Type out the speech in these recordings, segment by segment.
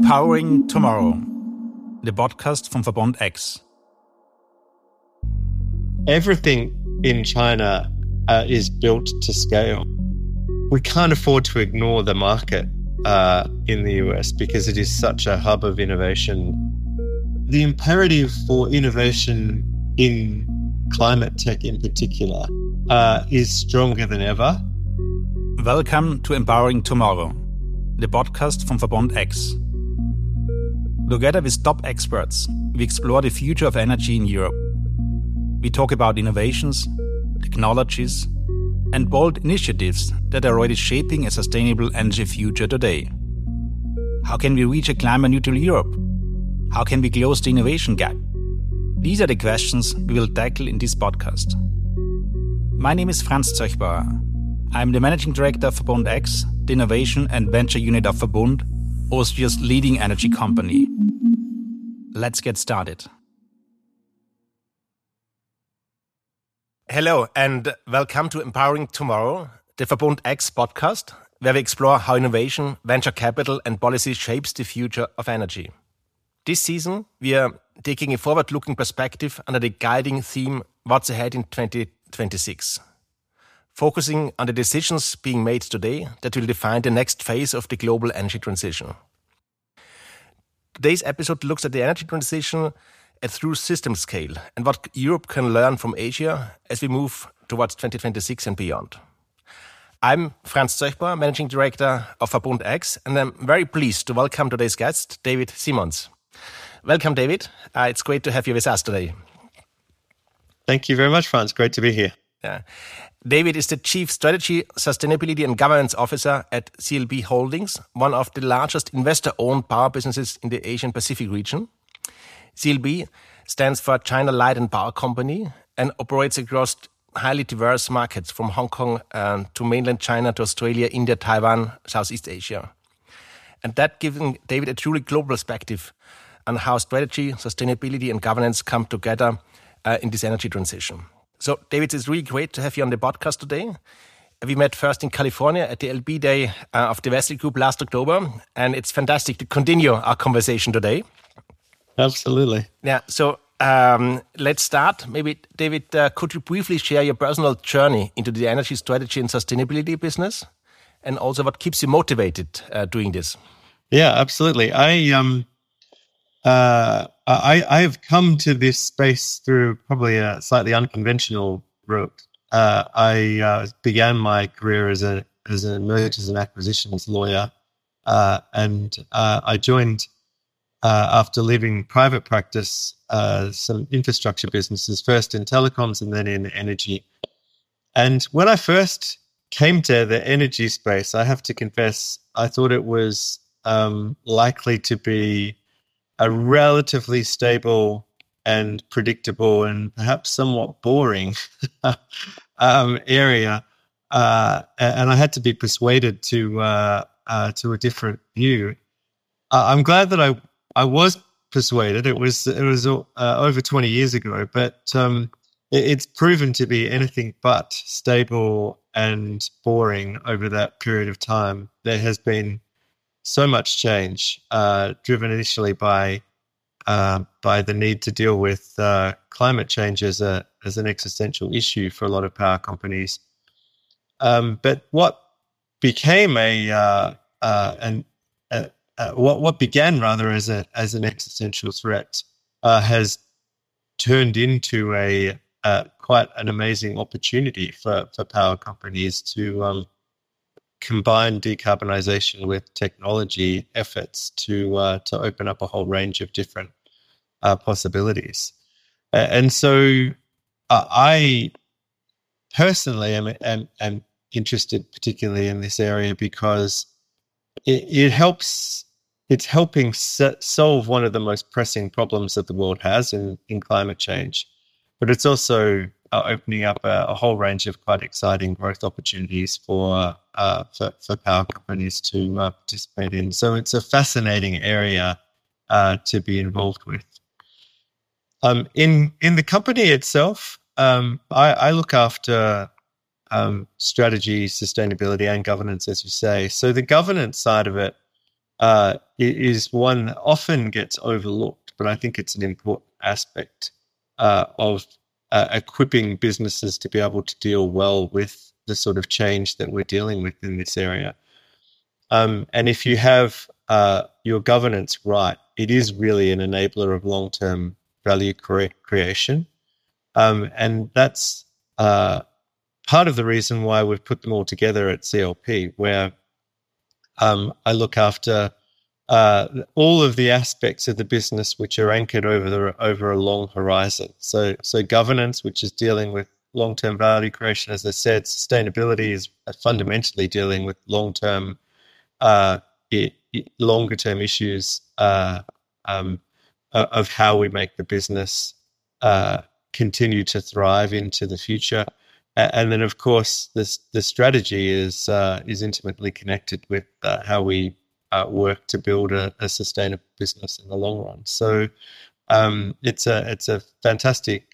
Empowering Tomorrow, the podcast from Verbund X. Everything in China is built to scale. We can't afford to ignore the market in the US because it is such a hub of innovation. The imperative for innovation in climate tech in particular is stronger than ever. Welcome to Empowering Tomorrow, the podcast from Verbund X. Together with top experts, we explore the future of energy in Europe. We talk about innovations, technologies, and bold initiatives that are already shaping a sustainable energy future today. How can we reach a climate-neutral Europe? How can we close the innovation gap? These are the questions we will tackle in this podcast. My name is Franz Zöchbauer. I am the Managing Director of Verbund X, the Innovation and Venture Unit of Verbund, Austria's leading energy company. Let's get started. Hello and welcome to Empowering Tomorrow, the Verbund X podcast, where we explore how innovation, venture capital and policy shapes the future of energy. This season, we are taking a forward-looking perspective under the guiding theme What's Ahead in 2026, focusing on the decisions being made today that will define the next phase of the global energy transition. Today's episode looks at the energy transition at true system scale and what Europe can learn from Asia as we move towards 2026 and beyond. I'm Franz Zöchbauer, Managing Director of Verbund X, and I'm very pleased to welcome today's guest, David Simons. Welcome, David. It's great to have you with us today. Thank you very much, Franz. Great to be here. Yeah. David is the Chief Strategy, Sustainability and Governance Officer at CLB Holdings, one of the largest investor-owned power businesses in the Asian Pacific region. CLB stands for China Light and Power Company and operates across highly diverse markets from Hong Kong to mainland China to Australia, India, Taiwan, Southeast Asia. And that gives David a truly global perspective on how strategy, sustainability and governance come together in this energy transition. So, David, it's really great to have you on the podcast today. We met first in California at the LB Day of the Vestel Group last October, and it's fantastic to continue our conversation today. Absolutely. Yeah, so let's start. Maybe, David, could you briefly share your personal journey into the energy strategy and sustainability business, and also what keeps you motivated doing this? Yeah, absolutely. I have come to this space through probably a slightly unconventional route. I began my career as a mergers and acquisitions lawyer, and I joined after leaving private practice some infrastructure businesses, first in telecoms and then in energy. And when I first came to the energy space, I have to confess, I thought it was likely to be a relatively stable and predictable and perhaps somewhat boring area, and I had to be persuaded to a different view. I'm glad that I was persuaded. It was over 20 years ago, but it's proven to be anything but stable and boring over that period of time. There has been so much change, driven initially by the need to deal with climate change as an existential issue for a lot of power companies. But what became what began rather as an existential threat has turned into a quite an amazing opportunity for power companies to combine decarbonization with technology efforts to open up a whole range of different possibilities. And so I personally am interested particularly in this area because it's helping solve one of the most pressing problems that the world has in climate change. But it's also opening up a whole range of quite exciting growth opportunities for power companies to participate in. So it's a fascinating area to be involved with. In the company itself, I look after strategy, sustainability, and governance, as you say. So the governance side of it is one often gets overlooked, but I think it's an important aspect of equipping businesses to be able to deal well with the sort of change that we're dealing with in this area. And if you have your governance right, it is really an enabler of long-term value creation. And that's part of the reason why we've put them all together at CLP, where I look after all of the aspects of the business which are anchored over a long horizon. So governance, which is dealing with long-term value creation, as I said. Sustainability is fundamentally dealing with longer-term issues of how we make the business continue to thrive into the future. And then, of course, the strategy is intimately connected with how we work to build a sustainable business in the long run. So it's a fantastic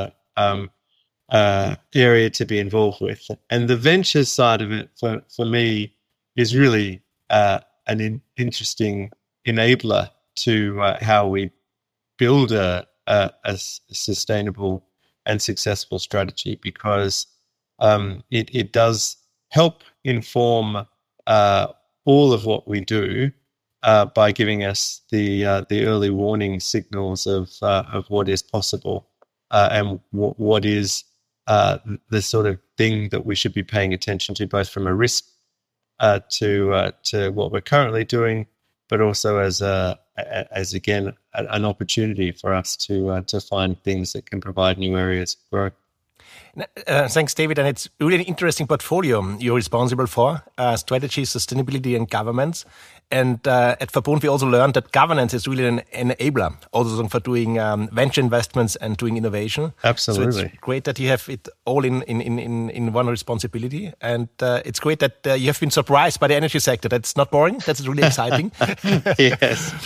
area to be involved with. And the ventures side of it, for me, is really an interesting enabler to how we build a sustainable and successful strategy, because it does help inform all of what we do by giving us the early warning signals of what is possible and what is the sort of thing that we should be paying attention to, both from a risk to what we're currently doing, but also as again an opportunity for us to find things that can provide new areas of growth. Thanks, David. And it's really an interesting portfolio you're responsible for, strategy, sustainability, and governance. And at Verbund, we also learned that governance is really an enabler also for doing venture investments and doing innovation. Absolutely. So it's great that you have it all in one responsibility. And it's great that you have been surprised by the energy sector. That's not boring. That's really exciting. Yes.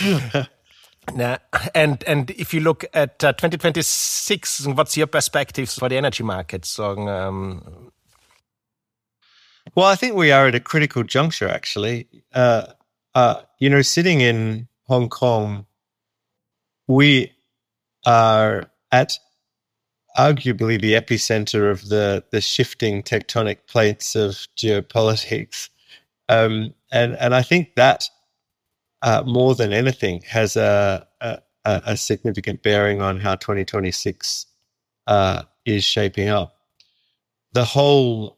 And if you look at 2026, what's your perspectives for the energy markets? Well, I think we are at a critical juncture, actually. Sitting in Hong Kong, we are at arguably the epicenter of the shifting tectonic plates of geopolitics. And I think that more than anything has a significant bearing on how 2026 is shaping up. The whole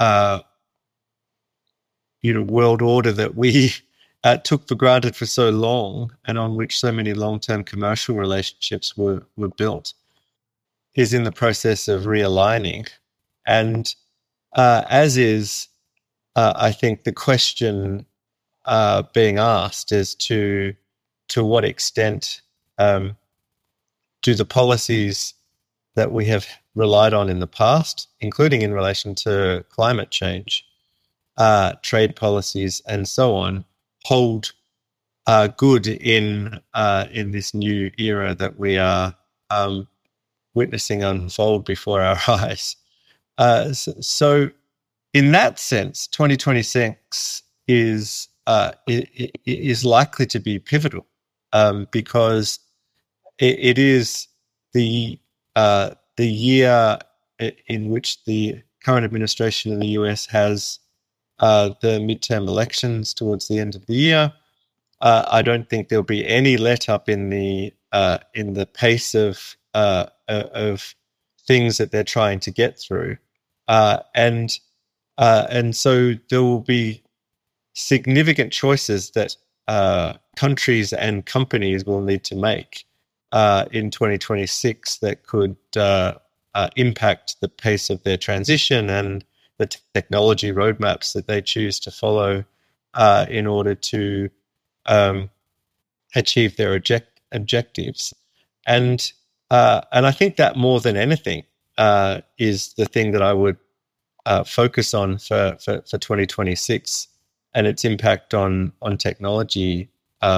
world order that we took for granted for so long, and on which so many long-term commercial relationships were built, is in the process of realigning. And as is, I think, the question being asked as to what extent do the policies that we have relied on in the past, including in relation to climate change, trade policies, and so on, hold good in this new era that we are witnessing unfold before our eyes. So in that sense, 2026 is likely to be pivotal because it is the year in which the current administration in the US has the midterm elections towards the end of the year. I don't think there'll be any let up in the pace of things that they're trying to get through, and so there will be significant choices that countries and companies will need to make in 2026 that could impact the pace of their transition and the technology roadmaps that they choose to follow in order to achieve their objectives. And I think that more than anything is the thing that I would focus on for 2026 and its impact on technology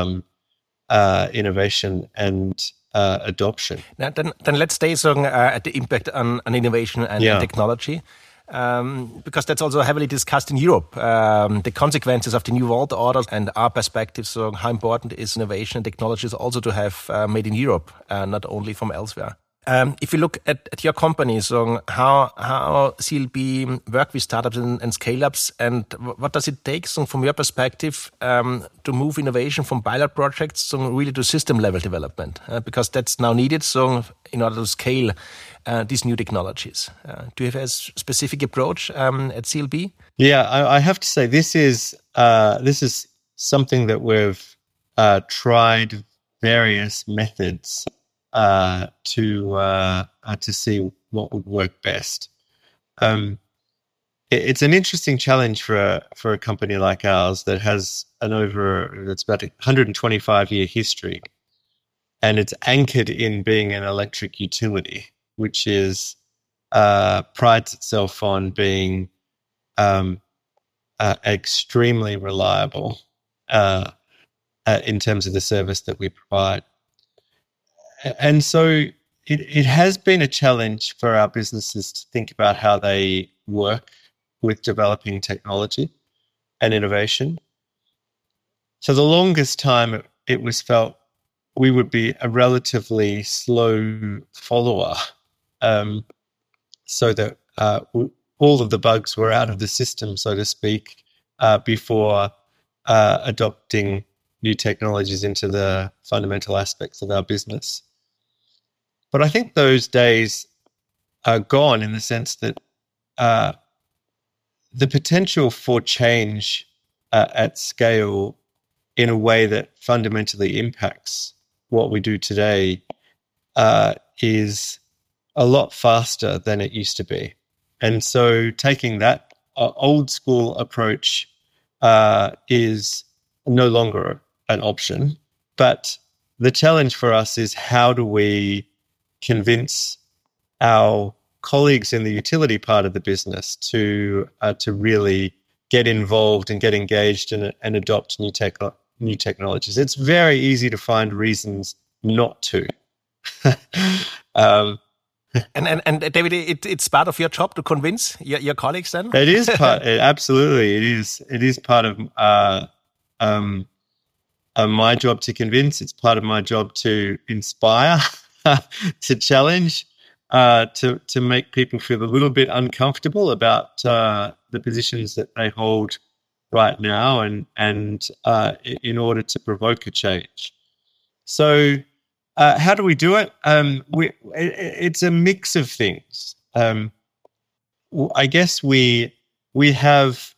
innovation and adoption. Now, then let's stay at the impact on innovation and technology. because that's also heavily discussed in Europe, the consequences of the New World Order and our perspective. So how important is innovation and technologies also to have made in Europe, not only from elsewhere. If you look at your company, so how CLB work with startups and scale-ups, and what does it take, so from your perspective, to move innovation from pilot projects so really to system-level development? Because that's now needed, so in order to scale these new technologies. Do you have a specific approach at CLB? Yeah, I have to say this is something that we've tried various methods to see what would work best. It's an interesting challenge for a company like ours that has that's about 125-year history, and it's anchored in being an electric utility, which is prides itself on being extremely reliable in terms of the service that we provide. And so it has been a challenge for our businesses to think about how they work with developing technology and innovation. So the longest time it was felt we would be a relatively slow follower, so that all of the bugs were out of the system, so to speak, before adopting new technologies into the fundamental aspects of our business. But I think those days are gone in the sense that the potential for change at scale in a way that fundamentally impacts what we do today is a lot faster than it used to be. And so taking that old school approach is no longer an option. But the challenge for us is how do we convince our colleagues in the utility part of the business to really get involved and get engaged and adopt new technologies. It's very easy to find reasons not to. And David, it's part of your job to convince your colleagues then? It is part. Absolutely, it is. It is part of my job to convince. It's part of my job to inspire, to challenge, to make people feel a little bit uncomfortable about the positions that they hold right now, and in order to provoke a change. So, how do we do it? It's a mix of things. I guess we have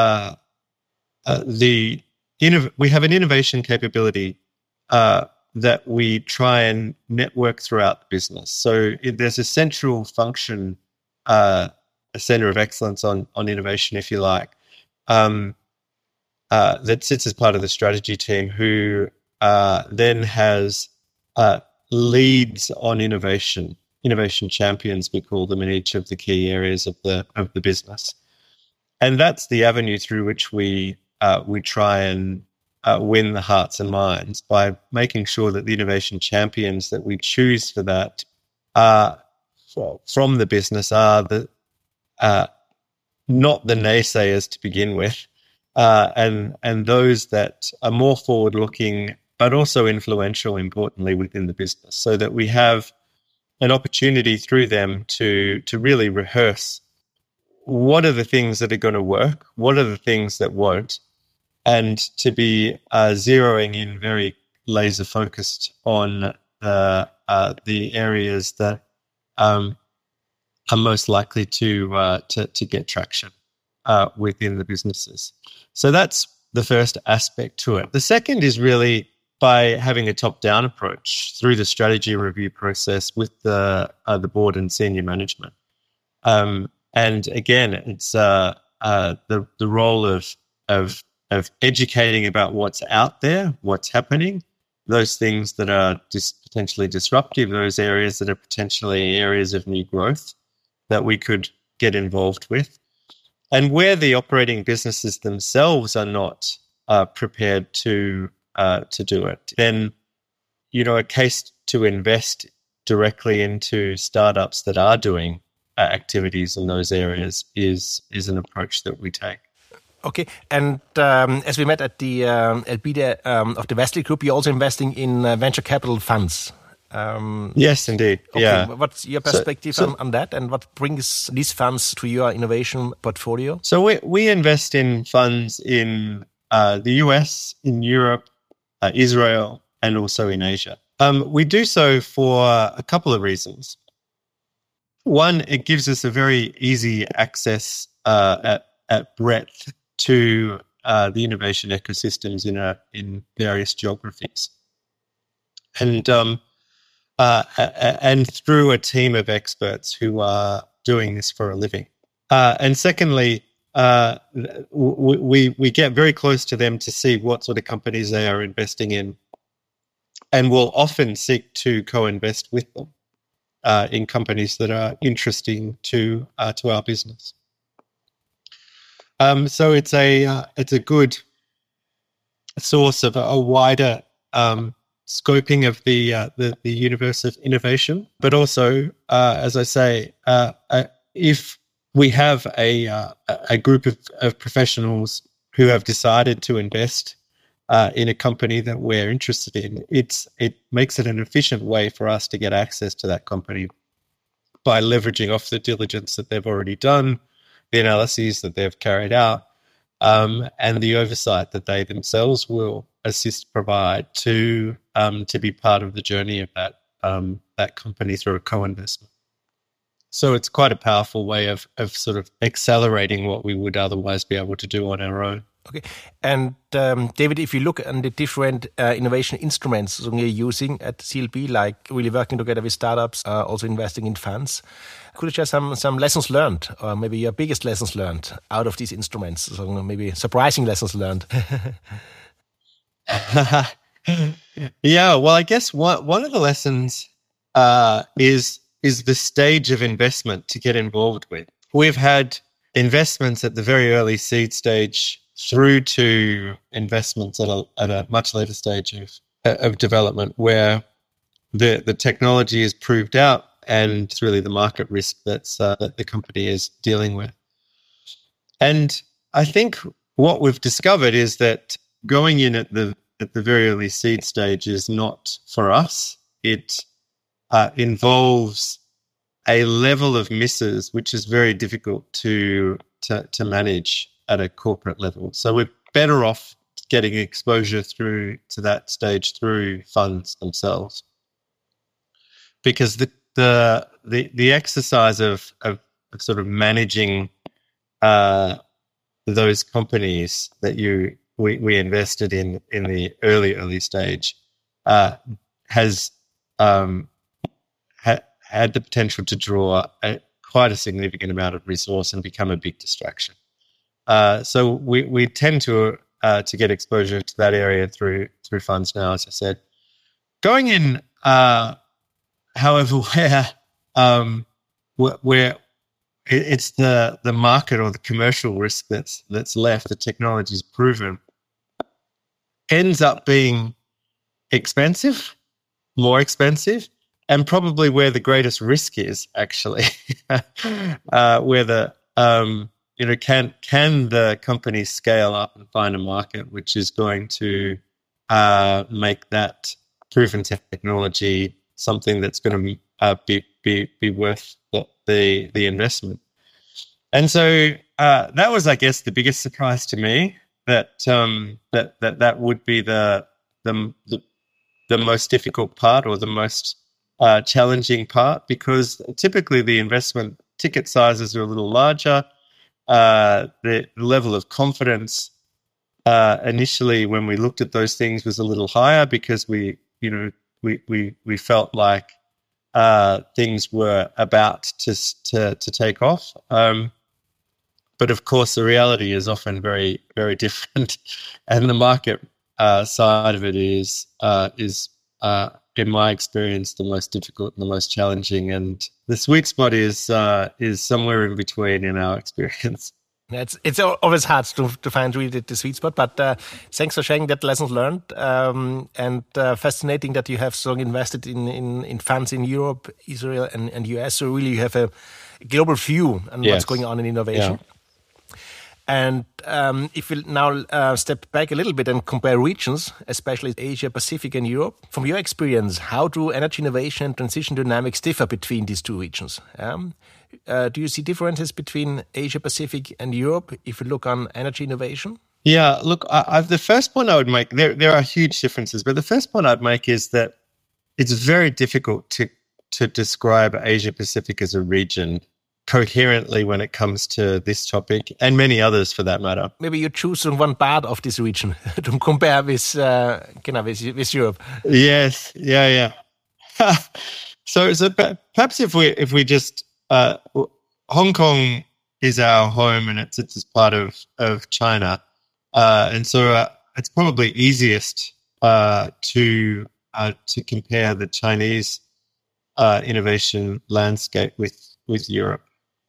we have an innovation capability that we try and network throughout the business. So there's a central function, a center of excellence on innovation, if you like, that sits as part of the strategy team, who then has leads on innovation champions, we call them, in each of the key areas of the business. And that's the avenue through which we try and win the hearts and minds, by making sure that the innovation champions that we choose for that from the business are not the naysayers to begin with, and those that are more forward-looking but also influential, importantly, within the business, so that we have an opportunity through them to really rehearse what are the things that are going to work, what are the things that won't, and to be zeroing in very laser focused on the areas that are most likely to get traction within the businesses. So that's the first aspect to it. The second is really by having a top-down approach through the strategy review process with the board and senior management. And again, it's the role of educating about what's out there, what's happening, those things that are potentially disruptive, those areas that are potentially areas of new growth that we could get involved with. And where the operating businesses themselves are not prepared to do it, then, a case to invest directly into startups that are doing activities in those areas is an approach that we take. Okay, and as we met at the LB of the Westley Group, you're also investing in venture capital funds. Yes, indeed. Okay. Yeah. What's your perspective on that, and what brings these funds to your innovation portfolio? So we invest in funds in the US, in Europe, Israel, and also in Asia. We do so for a couple of reasons. One, it gives us a very easy access at breadth to the innovation ecosystems in various geographies, and through a team of experts who are doing this for a living. And secondly, we get very close to them to see what sort of companies they are investing in, and we'll often seek to co-invest with them in companies that are interesting to our business. So it's a good source of a wider scoping of the universe of innovation, but also, as I say, if we have a group of professionals who have decided to invest in a company that we're interested in, it makes it an efficient way for us to get access to that company by leveraging off the diligence that they've already done, the analyses that they've carried out, and the oversight that they themselves will provide to be part of the journey of that company through a co-investment. So it's quite a powerful way of sort of accelerating what we would otherwise be able to do on our own. Okay. And David, if you look at the different innovation instruments you're using at CLB, like really working together with startups, also investing in funds, could you share some lessons learned, or maybe your biggest lessons learned out of these instruments? So maybe surprising lessons learned. Yeah, well, I guess one of the lessons is the stage of investment to get involved with. We've had investments at the very early seed stage through to investments at a much later stage of development, where the technology is proved out and it's really the market risk that the company is dealing with. And I think what we've discovered is that going in at the very early seed stage is not for us. It involves a level of misses which is very difficult to manage at a corporate level. So we're better off getting exposure through to that stage through funds themselves, because the exercise of sort of managing those companies that we invested in the early stage has had the potential to draw quite a significant amount of resource and become a big distraction. So we tend to get exposure to that area through funds now, as I said. Going in, however, where it's the market or the commercial risk that's left, the technology is proven, ends up being expensive, more expensive, and probably where the greatest risk is actually, where the can the company scale up and find a market which is going to make that proven technology something that's going to be worth the investment. And so that was, I guess, the biggest surprise to me, that would be the most difficult part, or the most challenging part, because typically the investment ticket sizes are a little larger. The level of confidence initially when we looked at those things was a little higher, because we felt like things were about to take off. But of course, the reality is often very, very different, and the market side of it is in my experience, the most difficult and the most challenging, and the sweet spot is somewhere in between in our experience. It's always hard to find really the sweet spot, but thanks for sharing that lessons learned, and fascinating that you have so invested in funds in Europe, Israel, and US. So really, you have a global view on what's going on in innovation. Yeah. And if we now step back a little bit and compare regions, especially Asia, Pacific and Europe, from your experience, how do energy innovation and transition dynamics differ between these two regions? Do you see differences between Asia, Pacific and Europe if you look on energy innovation? Yeah, look, the first point I would make, there are huge differences, but the first point I'd make is that it's very difficult to describe Asia Pacific as a region coherently when it comes to this topic and many others for that matter. Maybe you choose one part of this region to compare with Europe. Yes, yeah. So perhaps if we just Hong Kong is our home and it's part of China, and so it's probably easiest to compare the Chinese innovation landscape with Europe.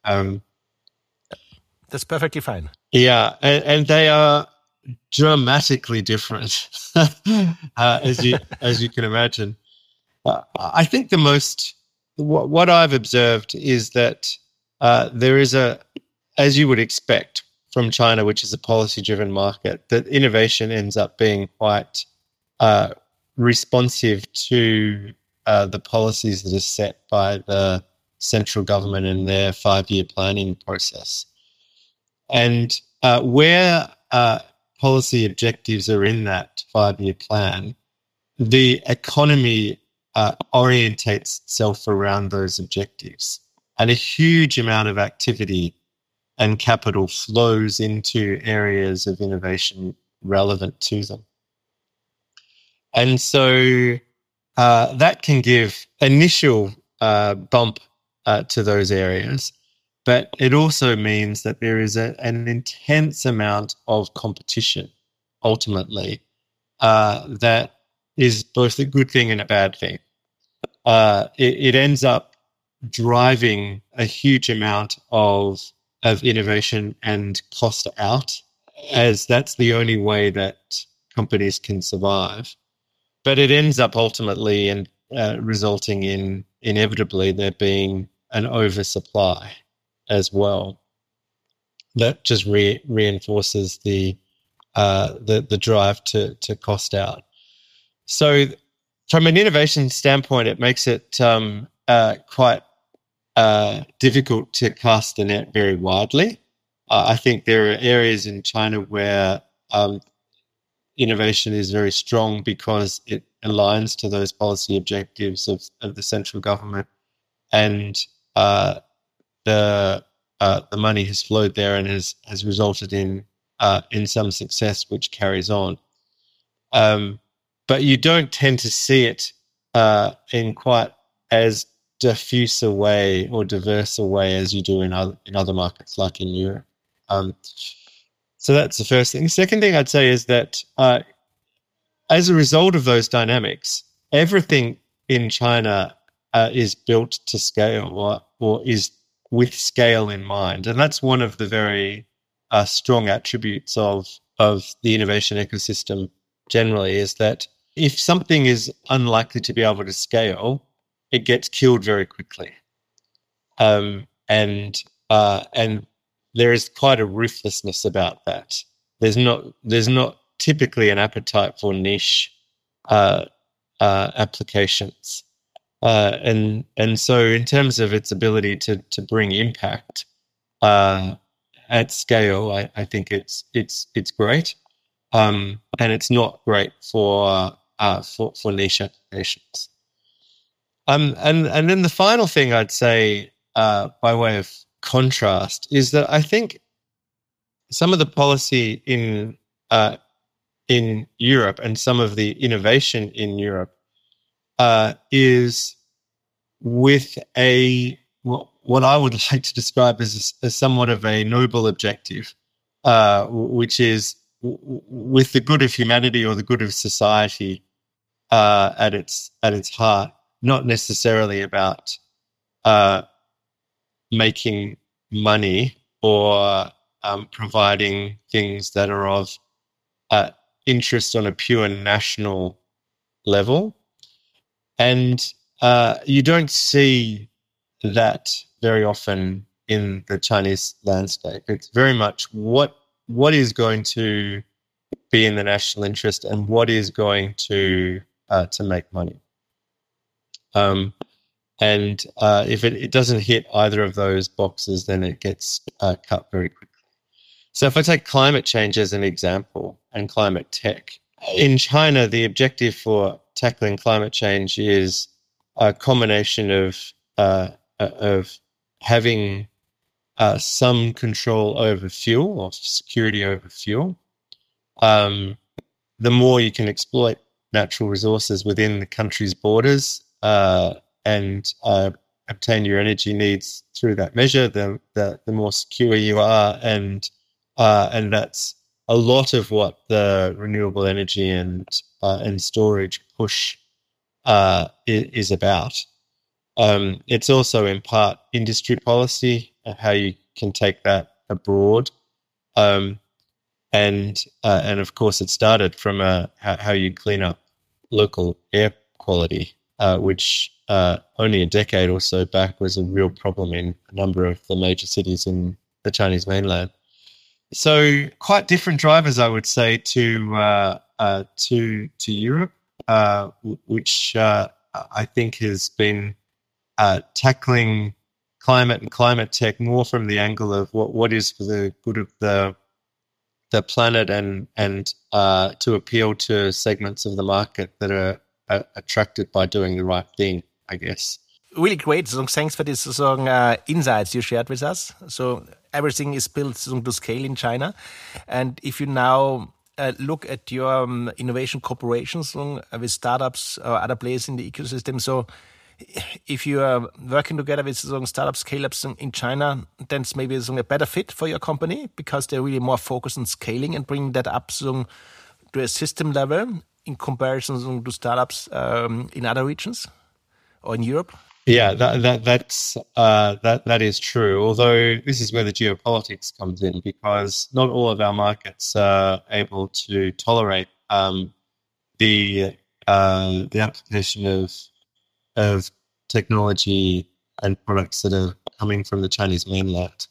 That's perfectly fine. Yeah, and they are dramatically different, as you can imagine. I think what I've observed is that there is as you would expect from China, which is a policy-driven market, that innovation ends up being quite responsive to the policies that are set by the central government in their 5-year planning process. And where policy objectives are in that 5-year plan, the economy orientates itself around those objectives. And a huge amount of activity and capital flows into areas of innovation relevant to them. And so that can give initial bump to those areas, but it also means that there is an intense amount of competition, ultimately, that is both a good thing and a bad thing. It ends up driving a huge amount of innovation and cost out, as that's the only way that companies can survive. But it ends up ultimately resulting in inevitably there being an oversupply as well. That just reinforces the drive to cost out. So, from an innovation standpoint, it makes it quite difficult to cast the net very widely. I think there are areas in China where innovation is very strong because it aligns to those policy objectives of the central government, and the money has flowed there and has resulted in some success, which carries on. But you don't tend to see it in quite as diffuse a way or diverse a way as you do in other markets like in Europe. So that's the first thing. The second thing I'd say is that as a result of those dynamics, everything in China is built to scale or is with scale in mind. And that's one of the very strong attributes of the innovation ecosystem generally, is that if something is unlikely to be able to scale, it gets killed very quickly. And there is quite a ruthlessness about that. There's not typically an appetite for niche applications. And so in terms of its ability to bring impact at scale, I think it's great. And it's not great for niche applications. And then the final thing I'd say by way of contrast is that I think some of the policy in Europe and some of the innovation in Europe is with what I would like to describe as somewhat of a noble objective, which is with the good of humanity or the good of society at its heart, not necessarily about making money or providing things that are of interest on a pure national level. And you don't see that very often in the Chinese landscape. It's very much what is going to be in the national interest and what is going to make money. And if it doesn't hit either of those boxes, then it gets cut very quickly. So if I take climate change as an example and climate tech, in China, the objective for tackling climate change is a combination of having some control over fuel or security over fuel. The more you can exploit natural resources within the country's borders and obtain your energy needs through that measure, the more secure you are, and that's a lot of what the renewable energy and storage push is about. It's also in part industry policy, how you can take that abroad, and of course it started from how you clean up local air quality, which only a decade or so back was a real problem in a number of the major cities in the Chinese mainland. So quite different drivers, I would say, to Europe, which I think has been tackling climate and climate tech more from the angle of what is for the good of the planet and to appeal to segments of the market that are attracted by doing the right thing, I guess. Really great. So thanks for this insights you shared with us. So everything is built to scale in China. And if you now look at your innovation corporations with startups or other players in the ecosystem, so if you are working together with startup scale-ups in China, then it's maybe a better fit for your company because they're really more focused on scaling and bringing that up to a system level in comparison to startups in other regions or in Europe. Yeah, that is true. Although this is where the geopolitics comes in, because not all of our markets are able to tolerate the application of technology and products that are coming from the Chinese mainland.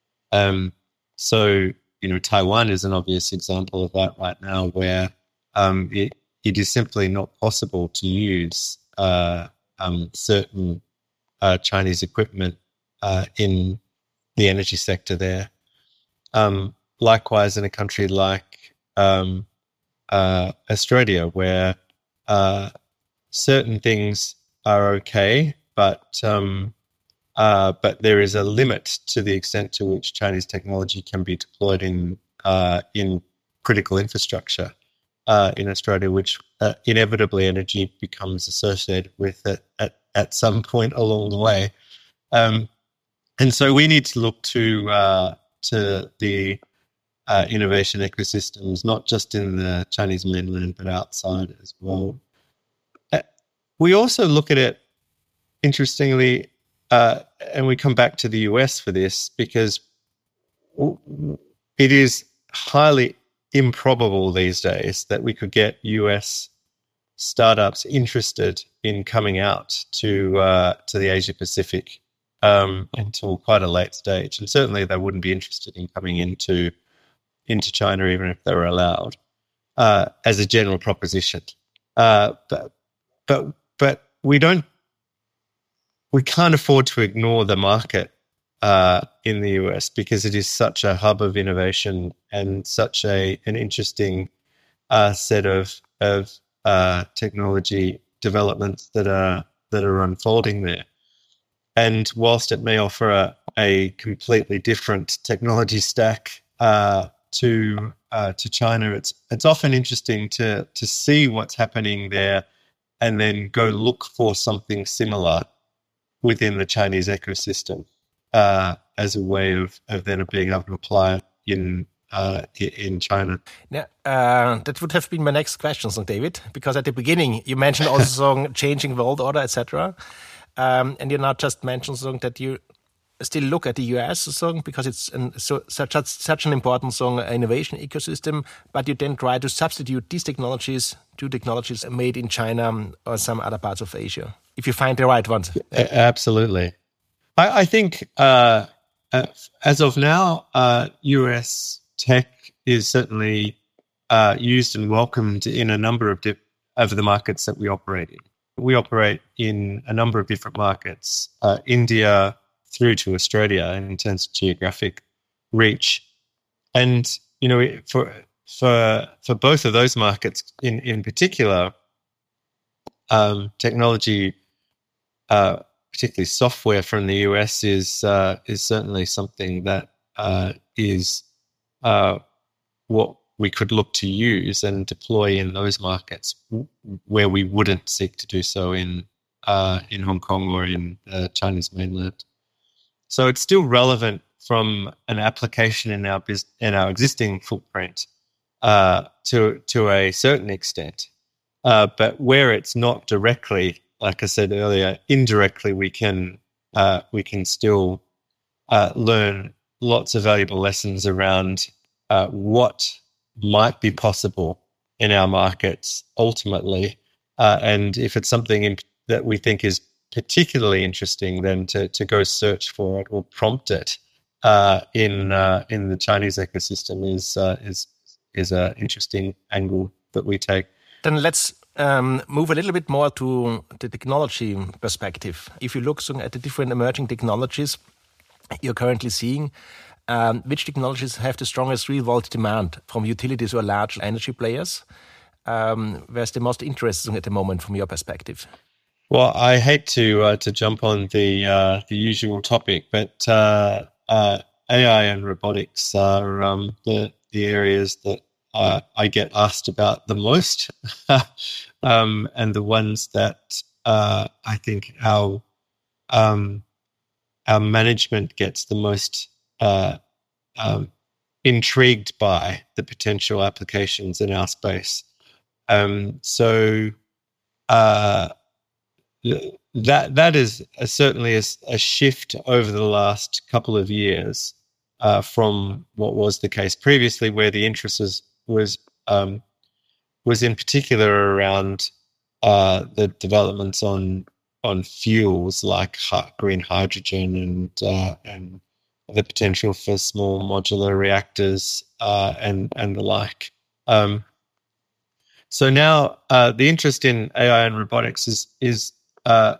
So Taiwan is an obvious example of that right now, where it is simply not possible to use certain Chinese equipment in the energy sector there. Likewise, in a country like Australia, where certain things are okay, but there is a limit to the extent to which Chinese technology can be deployed in critical infrastructure in Australia, which inevitably energy becomes associated with it at some point along the way. And so we need to look to the innovation ecosystems, not just in the Chinese mainland, but outside as well. We also look at it, interestingly, and we come back to the US for this, because it is highly improbable these days that we could get US startups interested in coming out to the Asia Pacific until quite a late stage, and certainly they wouldn't be interested in coming into China even if they were allowed, as a general proposition. But we can't afford to ignore the market in the US, because it is such a hub of innovation and such an interesting set of technology developments that are unfolding there. And whilst it may offer a completely different technology stack to China, it's often interesting to see what's happening there and then go look for something similar within the Chinese ecosystem as a way of then being able to apply it in China. Yeah, that would have been my next question, David, because at the beginning you mentioned also changing world order, etc. And you now just mentioned that you still look at the US because it's such an important innovation ecosystem, but you then try to substitute these technologies to technologies made in China or some other parts of Asia, if you find the right ones. Absolutely. I think as of now, US tech is certainly used and welcomed in a number of the markets that we operate in. We operate in a number of different markets, India through to Australia in terms of geographic reach. And, for both of those markets in particular, technology, particularly software from the US is certainly something that is what we could look to use and deploy in those markets where we wouldn't seek to do so in Hong Kong or in the Chinese mainland. So it's still relevant from an application in our existing footprint to a certain extent, but where it's not directly, like I said earlier, indirectly, we can still learn lots of valuable lessons around what might be possible in our markets ultimately, and if it's something that we think is particularly interesting, then to go search for it or prompt it in the Chinese ecosystem is an interesting angle that we take. Then let's move a little bit more to the technology perspective. If you look at the different emerging technologies you're currently seeing, which technologies have the strongest real-world demand from utilities or large energy players? Where's the most interesting at the moment from your perspective? Well, I hate to jump on the usual topic, but AI and robotics are the areas that I get asked about the most, and the ones that I think our management gets the most intrigued by the potential applications in our space. So that is certainly a shift over the last couple of years from what was the case previously, where the interest was in particular around the developments on fuels like green hydrogen and the potential for small modular reactors and the like. So now the interest in AI and robotics is a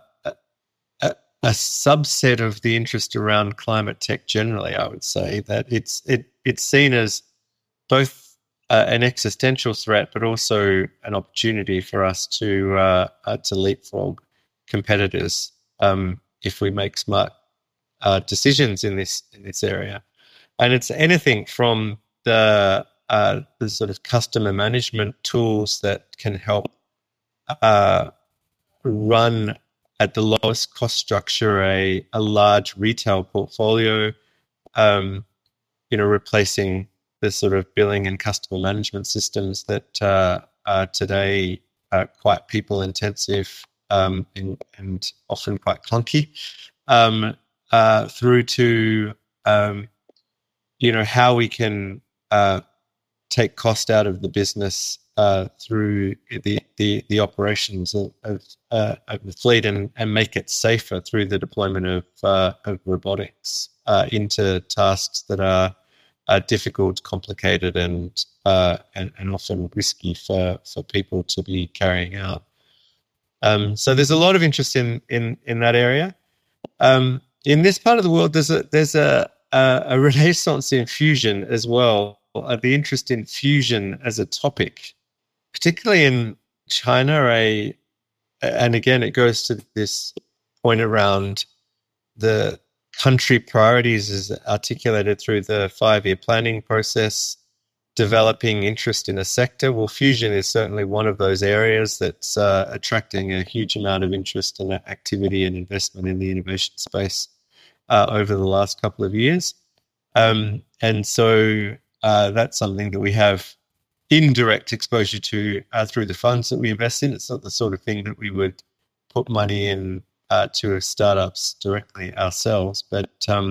subset of the interest around climate tech generally. I would say that it's seen as both an existential threat, but also an opportunity for us to leapfrog competitors if we make smart decisions in this area. And it's anything from the sort of customer management tools that can help run at the lowest cost structure a large retail portfolio, replacing the sort of billing and customer management systems that are today quite people intensive and often quite clunky, through to how we can take cost out of the business through the operations of the fleet and make it safer through the deployment of robotics into tasks that are difficult, complicated, and often risky for people to be carrying out. So there's a lot of interest in that area. In this part of the world, there's a renaissance in fusion as well. The interest in fusion as a topic, particularly in China, and again, it goes to this point around the country priorities as articulated through the 5-year planning process, developing interest in a sector. Well, fusion is certainly one of those areas that's attracting a huge amount of interest and activity and investment in the innovation space over the last couple of years. And so that's something that we have indirect exposure to through the funds that we invest in. It's not the sort of thing that we would put money in to startups directly ourselves, but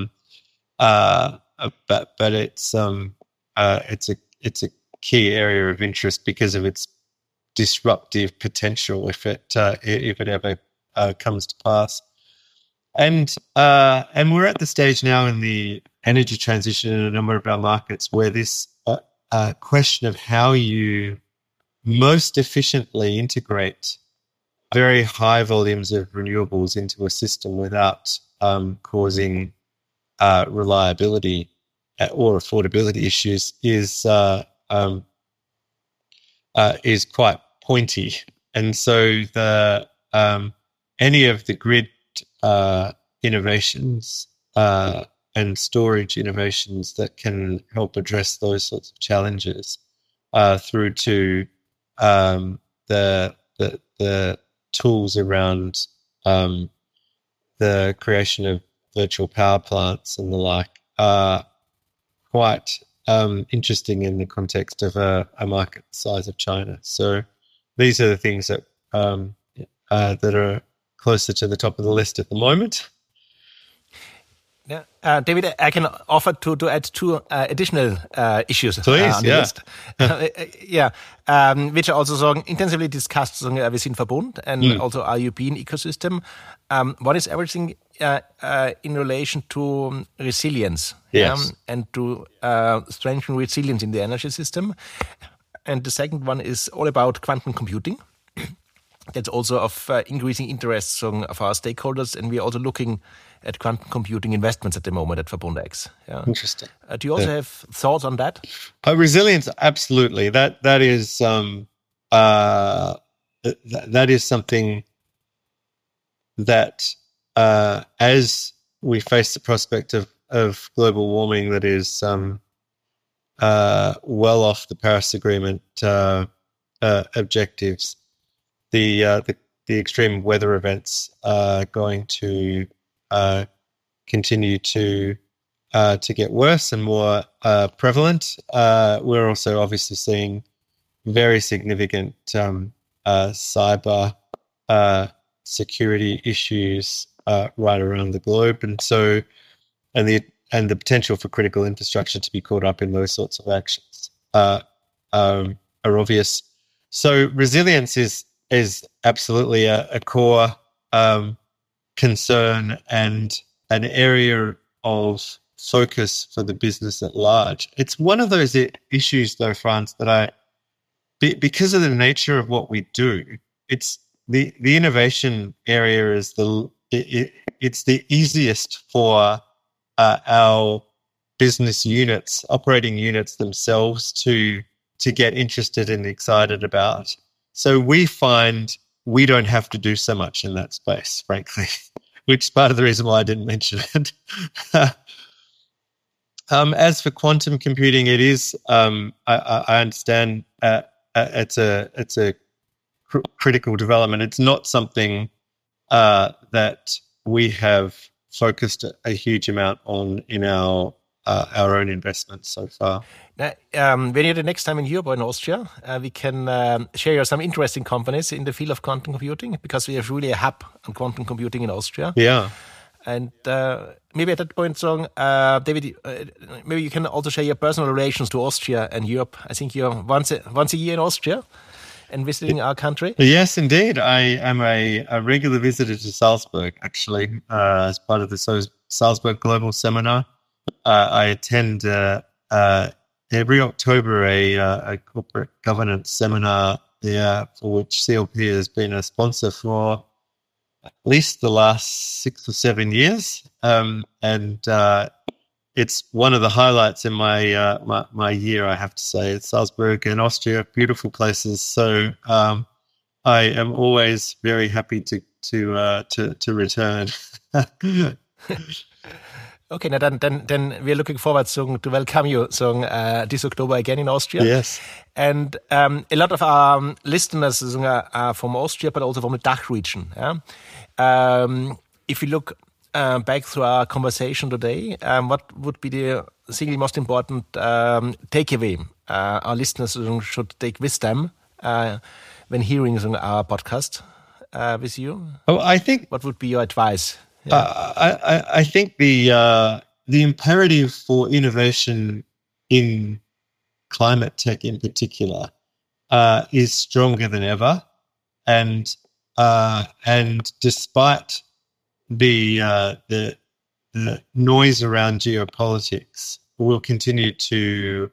it's a key area of interest because of its disruptive potential if it ever comes to pass. And we're at the stage now in the energy transition in a number of our markets where this question of how you most efficiently integrate very high volumes of renewables into a system without causing reliability or affordability issues is quite pointy. And so the any of the grid innovations and storage innovations that can help address those sorts of challenges through to the tools around the creation of virtual power plants and the like are quite interesting in the context of a market the size of China. So these are the things that that are closer to the top of the list at the moment. Yeah, David, I can offer to add two additional issues Please, on the list. Which are also intensively discussed within Verbund and also our European ecosystem. One is everything in relation to resilience, and to strengthen resilience in the energy system. And the second one is all about quantum computing. That's also of increasing interest of our stakeholders, and we're also looking at quantum computing investments at the moment at Verbund-X. Yeah. Interesting. Do you also have thoughts on that? Resilience, absolutely. That is something that as we face the prospect of global warming that is well off the Paris Agreement objectives, the extreme weather events are going to continue to get worse and more prevalent. We're also obviously seeing very significant cyber security issues right around the globe, and the potential for critical infrastructure to be caught up in those sorts of actions are obvious. So resilience is absolutely a core concern and an area of focus for the business at large. It's one of those issues, though, Franz, that because of the nature of what we do, it's the innovation area is it's the easiest for our business units, operating units themselves to get interested and excited about. So we find we don't have to do so much in that space, frankly, which is part of the reason why I didn't mention it. As for quantum computing, it is, I understand it's a critical development. It's not something that we have focused a huge amount on in our own investments so far. When you're the next time in Europe or in Austria, we can share some interesting companies in the field of quantum computing, because we have really a hub on quantum computing in Austria. Yeah. And maybe at that point, David, maybe you can also share your personal relations to Austria and Europe. I think you're once a year in Austria and visiting our country. Yes, indeed. I am a regular visitor to Salzburg, actually, as part of the Salzburg Global Seminar. I attend every October a corporate governance seminar there, for which CLP has been a sponsor for at least the last 6 or 7 years, and it's one of the highlights in my year, I have to say. Salzburg and Austria, beautiful places. So I am always very happy to return. Okay, now then we're looking forward to welcome you this October again in Austria. Yes. And a lot of our listeners are from Austria, but also from the DACH region. Yeah? If you look back through our conversation today, what would be the single most important takeaway our listeners should take with them when hearing our podcast with you? Oh, I think. What would be your advice? Yeah. I think the imperative for innovation in climate tech in particular is stronger than ever, and despite the noise around geopolitics will continue to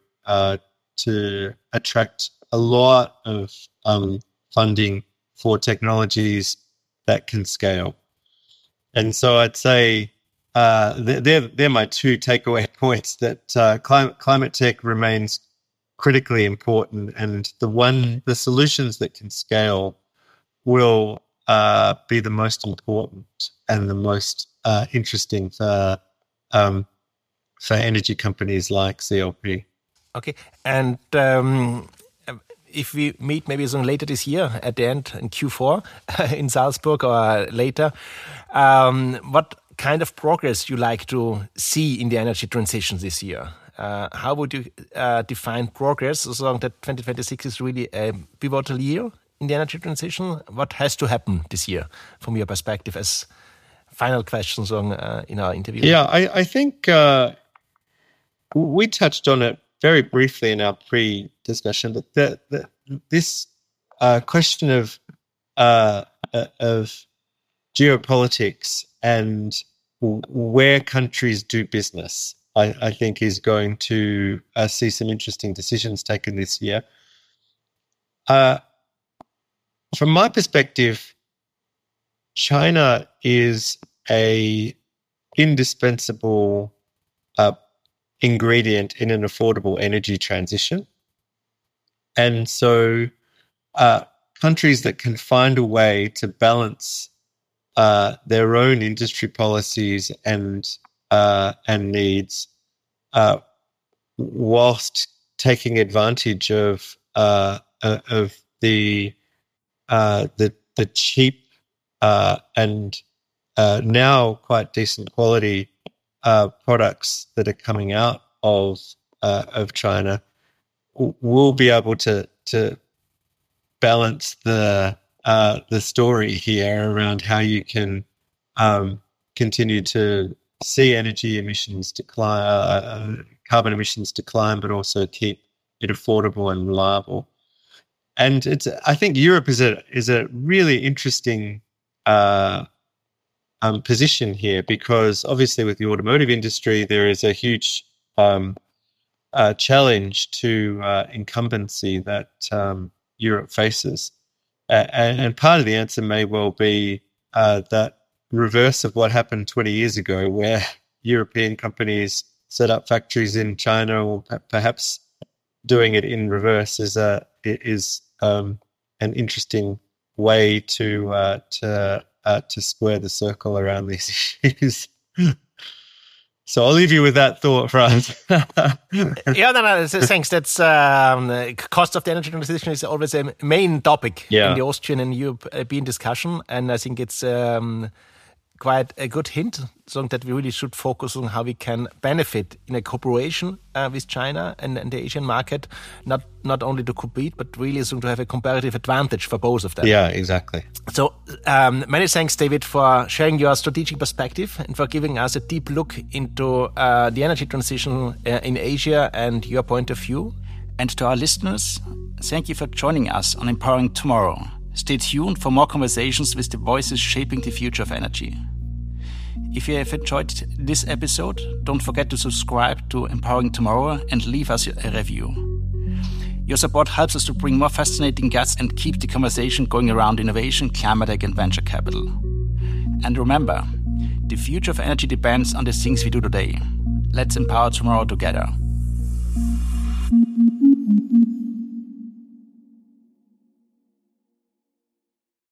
attract a lot of funding for technologies that can scale. And so I'd say they're my two takeaway points, that climate tech remains critically important, and the solutions that can scale will be the most important and the most interesting for energy companies like CLP. Okay, and if we meet maybe later this year at the end in Q4 in Salzburg or later, what kind of progress you like to see in the energy transition this year? How would you define progress, so that 2026 is really a pivotal year in the energy transition? What has to happen this year from your perspective as final questions in our interview? Yeah, I think we touched on it very briefly in our pre-discussion, but this question of geopolitics and where countries do business, I think is going to see some interesting decisions taken this year. From my perspective, China is a indispensable ingredient in an affordable energy transition. And so countries that can find a way to balance their own industry policies and needs whilst taking advantage of the cheap and now quite decent quality products that are coming out of China, will be able to balance the story here around how you can continue to see energy emissions decline, carbon emissions decline, but also keep it affordable and reliable. And I think Europe is a really interesting position here, because obviously with the automotive industry there is a huge challenge to incumbency that Europe faces, and part of the answer may well be that reverse of what happened 20 years ago, where European companies set up factories in China, or perhaps doing it in reverse is an interesting way to square the circle around these issues. So I'll leave you with that thought, Franz. No, thanks. That's cost of the energy transition is always a main topic in the Austrian and European discussion, and I think it's quite a good hint, so that we really should focus on how we can benefit in a cooperation with China and the Asian market, not only to compete, but really to have a comparative advantage for both of them. Yeah, exactly. So many thanks, David, for sharing your strategic perspective and for giving us a deep look into the energy transition in Asia and your point of view. And to our listeners, thank you for joining us on Empowering Tomorrow. Stay tuned for more conversations with the voices shaping the future of energy. If you have enjoyed this episode, don't forget to subscribe to Empowering Tomorrow and leave us a review. Your support helps us to bring more fascinating guests and keep the conversation going around innovation, climate tech, and venture capital. And remember, the future of energy depends on the things we do today. Let's empower tomorrow together.